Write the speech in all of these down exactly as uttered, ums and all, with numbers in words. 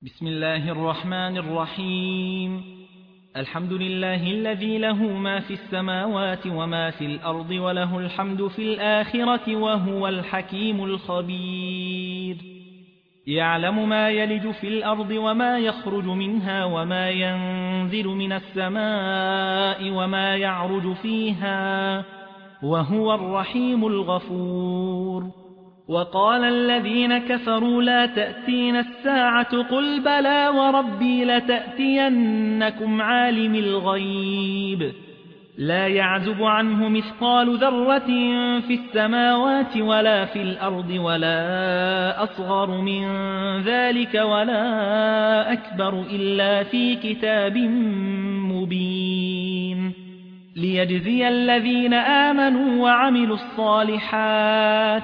بسم الله الرحمن الرحيم. الحمد لله الذي له ما في السماوات وما في الأرض وله الحمد في الآخرة وهو الحكيم الخبير. يعلم ما يلج في الأرض وما يخرج منها وما ينزل من السماء وما يعرج فيها وهو الرحيم الغفور. وقال الذين كفروا لا تأتينا الساعة قل بلى وربي لتأتينكم عالم الغيب لا يعزب عنه مثقال ذرة في السماوات ولا في الأرض ولا أصغر من ذلك ولا أكبر إلا في كتاب مبين ليجزي الذين آمنوا وعملوا الصالحات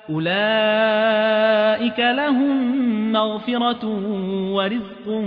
أولئك لهم مغفرة ورزق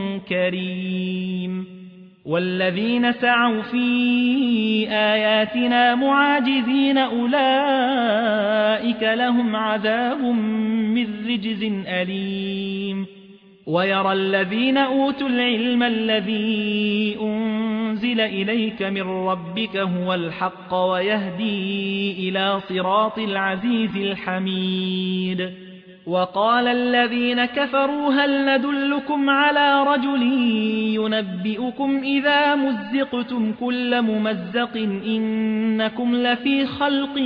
كريم. والذين سعوا في آياتنا معاجزين أولئك لهم عذاب من رجز أليم. ويرى الذين أوتوا العلم الذي أنزل إليك من ربك هو الحق ويهدي إلى صراط العزيز الحميد. وقال الذين كفروا هل ندلكم على رجل ينبئكم إذا مزقتم كل ممزق إنكم لفي خلق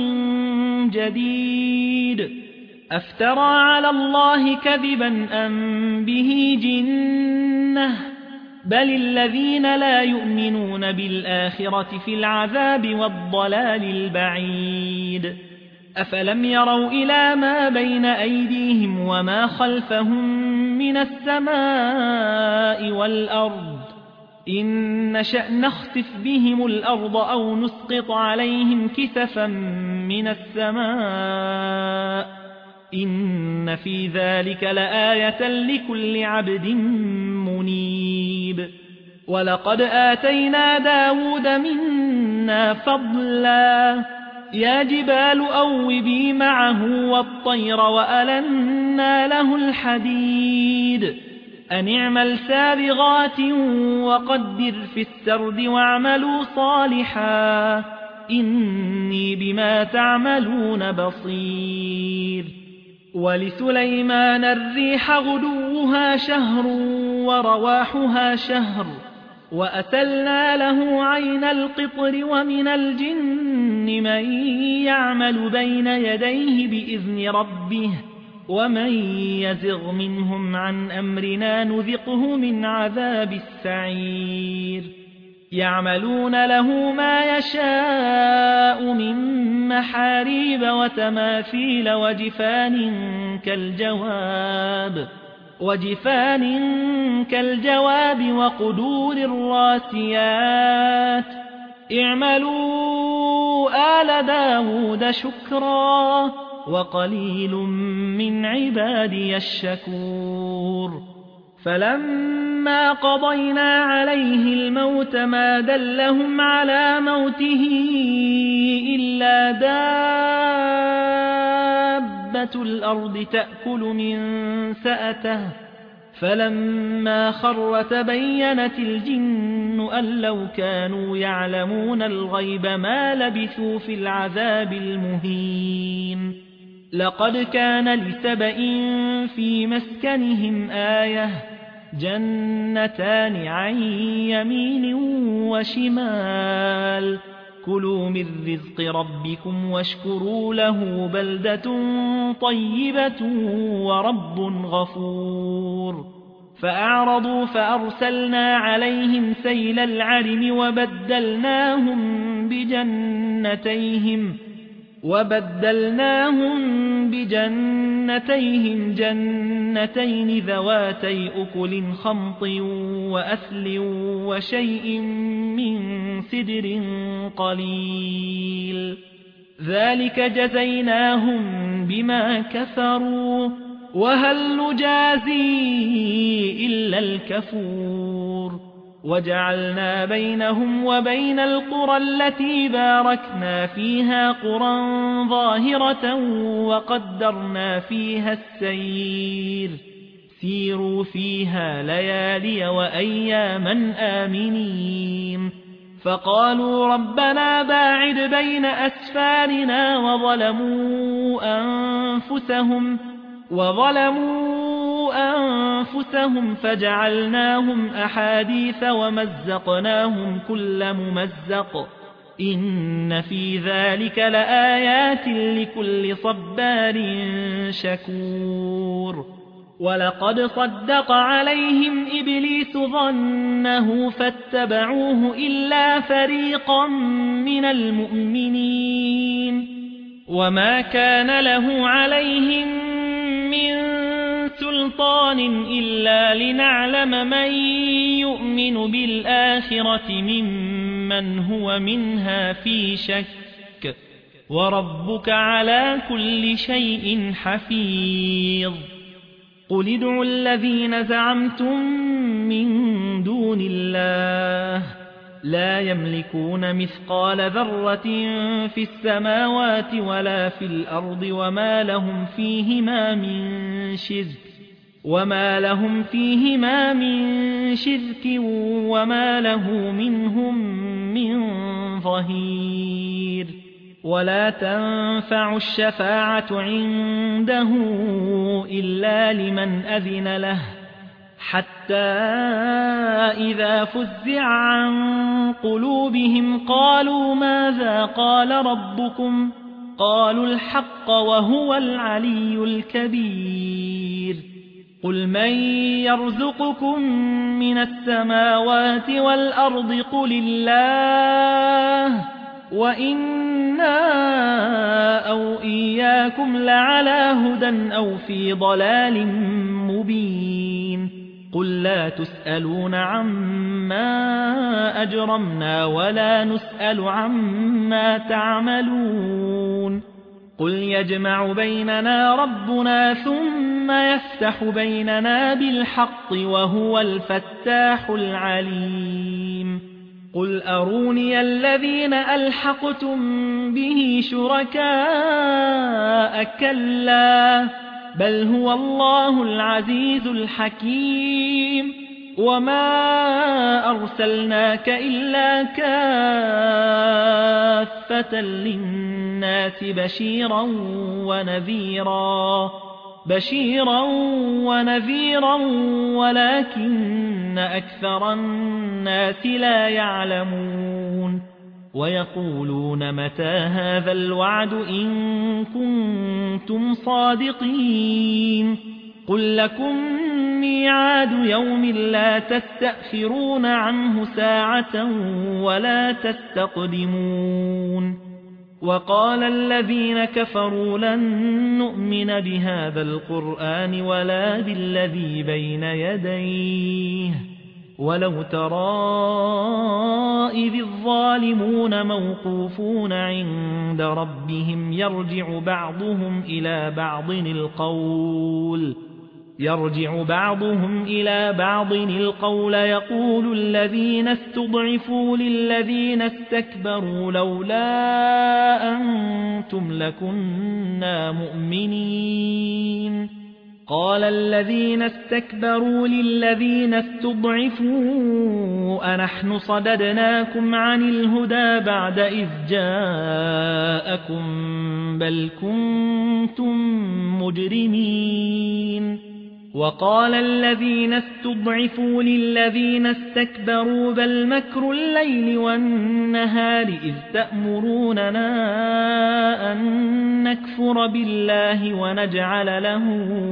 جديد أفترى على الله كذبا أم به جنة بل الذين لا يؤمنون بالآخرة في العذاب والضلال البعيد. أفلم يروا إلى ما بين أيديهم وما خلفهم من السماء والأرض إن نشأ نخسف بهم الأرض أو نسقط عليهم كسفا من السماء إن في ذلك لآية لكل عبد منيب. ولقد آتينا داود منا فضلا يا جبال أوبي معه والطير وألنا له الحديد أن اعمل سابغات وقدر في السرد واعملوا صالحا إني بما تعملون بصير. ولسليمان الريح غدوها شهر ورواحها شهر وأسلنا له عين القطر ومن الجن من يعمل بين يديه بإذن ربه ومن يزغ منهم عن أمرنا نذقه من عذاب السعير. يعملون له ما يشاء من محاريب وتماثيل وجفان كالجواب وجفان كالجواب وقدور الراسيات اعملوا آل داود شكرا وقليل من عبادي الشكور. فلما قضينا عليه الموت ما دلهم على موته إلا دابة الأرض تأكل من سأته فلما خر تبينت الجن أن لو كانوا يعلمون الغيب ما لبثوا في العذاب المهين. لقد كان لسبإ في مسكنهم آية جنتان عن يمين وشمال كلوا من رزق ربكم واشكروا له بلدة طيبة ورب غفور. فأعرضوا فأرسلنا عليهم سيل العرم وبدلناهم بجنتيهم وبدلناهم بجنتيهم جنتين ذواتي أكل خمط وأثل وشيء من سدر قليل ذلك جزيناهم بما كفروا وهل نجازي إلا الكفور. وجعلنا بينهم وبين القرى التي باركنا فيها قرى ظاهرة وقدرنا فيها السير سيروا فيها ليالي وأياما آمنين فقالوا ربنا باعد بين أسفارنا وظلموا أنفسهم وظلموا أنفسهم فجعلناهم أحاديث ومزقناهم كل ممزق إن في ذلك لآيات لكل صبار شكور ولقد صدق عليهم إبليس ظنه فاتبعوه إلا فريقا من المؤمنين وما كان له عليهم من سلطان إلا لنعلم من يؤمن بالآخرة ممن هو منها في شك وربك على كل شيء حفيظ قل ادعوا الذين زعمتم من دون الله لا يملكون مثقال ذرة في السماوات ولا في الأرض وما لهم فيهما من شرك وما لهم فيهما من شرك وما له منهم من ظهير ولا تنفع الشفاعة عنده إلا لمن أذن له حتى إذا فزع عن قلوبهم قالوا ماذا قال ربكم قالوا الحق وهو العلي الكبير قل من يرزقكم من السماوات والأرض قل الله وإنا أو إياكم لعلى هدى أو في ضلال مبين قل لا تسألون عما أجرمنا ولا نسأل عما تعملون قل يجمع بيننا ربنا ثم يفتح بيننا بالحق وهو الفتاح العليم قل أروني الذين ألحقتم به شركاء كلا بل هو الله العزيز الحكيم وما أرسلناك إلا كافة للناس بشيرا ونذيرا بشيرا ونذيرا ولكن أكثر الناس لا يعلمون ويقولون متى هذا الوعد إن كنتم صادقين قل لكم ميعاد يوم لا تستأخرون عنه ساعة ولا تستقدمون وقال الذين كفروا لن نؤمن بهذا القرآن ولا بالذي بين يديه ولو ترى إذ الظالمون موقوفون عند ربهم يرجع بعضهم إلى بعض القول يرجع بعضهم إلى بعض القول يقول الذين استضعفوا للذين استكبروا لولا أنتم لكنا مؤمنين قال الذين استكبروا للذين استضعفوا أنحن صددناكم عن الهدى بعد إذ جاءكم بل كنتم مجرمين وقال الذين استضعفوا للذين استكبروا بل مكر الليل والنهار إذ تأمروننا أن نكفر بالله ونجعل له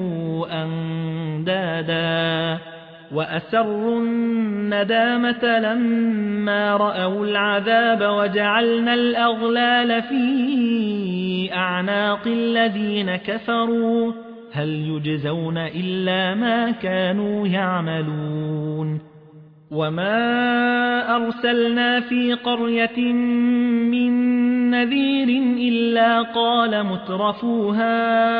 أندادا وأسروا الندامة لما رأوا العذاب وجعلنا الأغلال في أعناق الذين كفروا هل يجزون إلا ما كانوا يعملون وما أرسلنا في قرية من نذير إلا قال مترفوها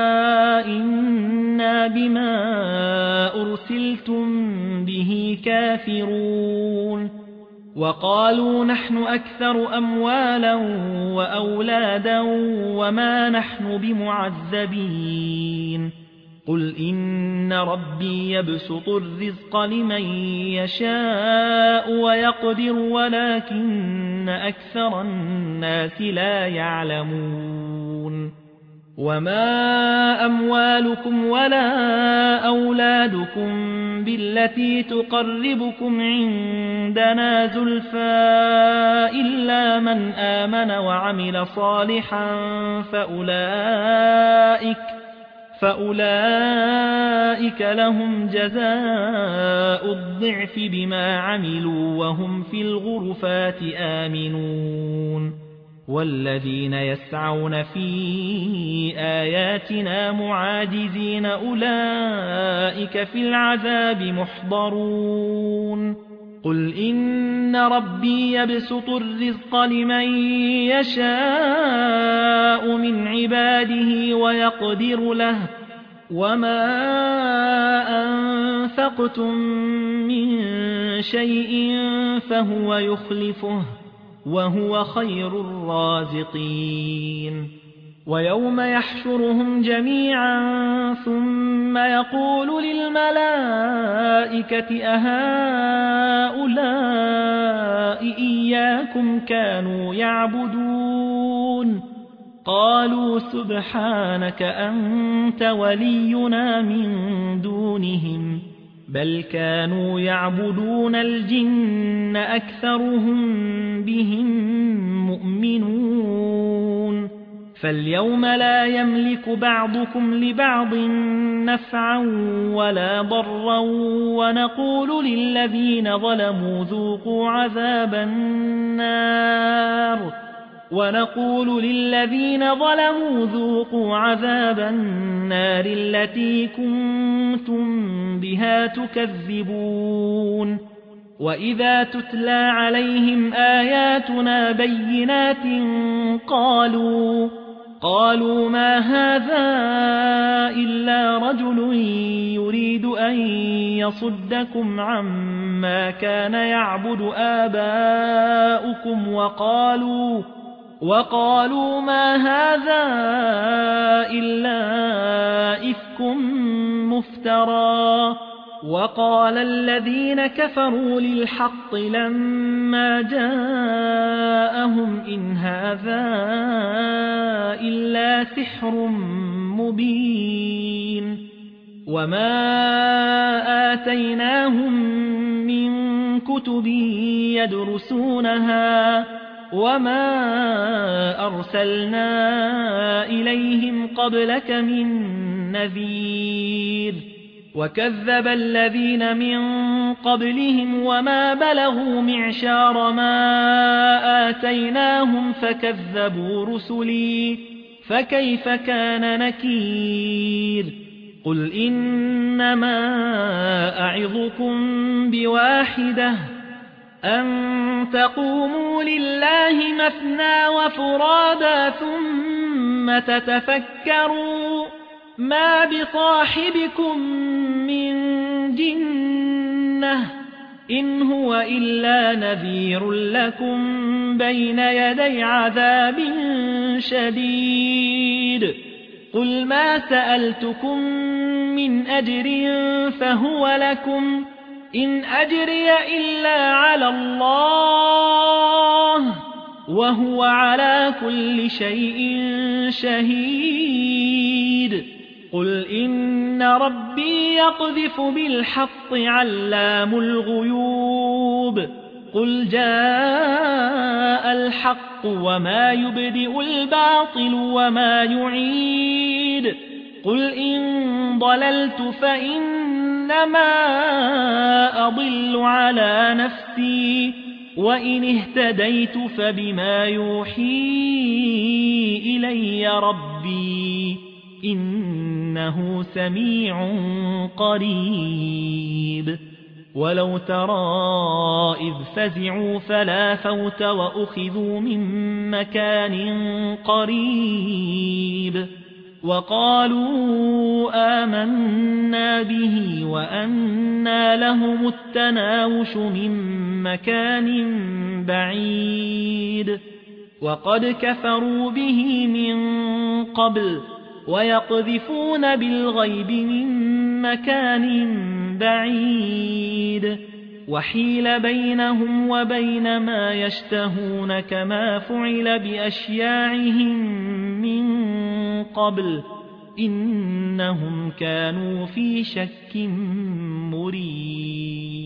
إنا بما أرسلتم به كافرون وقالوا نحن أكثر أموالا وأولادا وما نحن بمعذبين قل إن ربي يبسط الرزق لمن يشاء ويقدر ولكن أكثر الناس لا يعلمون وما أموالكم ولا أولادكم بالتي تقربكم عندنا زلفى إلا من آمن وعمل صالحا فأولئك فأولئك لهم جزاء الضعف بما عملوا وهم في الغرفات آمنون والذين يسعون في آياتنا معاجزين أولئك في العذاب محضرون قل إن ربي يبسط الرزق لمن يشاء من عباده ويقدر له وما أنفقتم من شيء فهو يخلفه وهو خير الرازقين ويوم يحشرهم جميعا ثم يقول للملائكة أهؤلاء إياكم كانوا يعبدون قالوا سبحانك أنت ولينا من دونهم بل كانوا يعبدون الجن أكثرهم بهم مؤمنون فاليوم لا يملك بعضكم لبعض نفعا ولا ضرا ونقول للذين ظلموا ذوقوا عذاب النار ونقول للذين ظلموا ذوقوا عذاب النار التي كنتم بها تكذبون وإذا تتلى عليهم آياتنا بينات قالوا قالوا ما هذا إلا رجل يريد أن يصدكم عما كان يعبد آباؤكم وقالوا وقالوا ما هذا إلا إفك مفترى وقال الذين كفروا للحق لما جاءهم إن هذا إلا سحر مبين وما آتيناهم من كتب يدرسونها وما أرسلنا إليهم قبلك من نذير وكذب الذين من قبلهم وما بلغوا معشار ما آتيناهم فكذبوا رسلي فكيف كان نكير قل إنما أعظكم بواحدة أن تقوموا لله مثنى وفرادا ثم تتفكروا ما بصاحبكم من جنة إن هو إلا نذير لكم بين يدي عذاب شديد قل ما سألتكم من أجر فهو لكم إن أجري إلا على الله وهو على كل شيء شهيد قل إن ربي يقذف بالحق علام الغيوب قل جاء الحق وما يبدئ الباطل وما يعيد قل إن ضللت فإنما أضل على نفسي وإن اهتديت فبما يوحي إلي ربي إنه سميع قريب ولو ترى إذ فزعوا فلا فوت وأخذوا من مكان قريب وقالوا آمنا به وأنى لهم التناوش من مكان بعيد وقد كفروا به من قبل ويقذفون بالغيب من مكان بعيد وحيل بينهم وبين ما يشتهون كما فعل بأشياعهم من قبل إنهم كانوا في شك مريب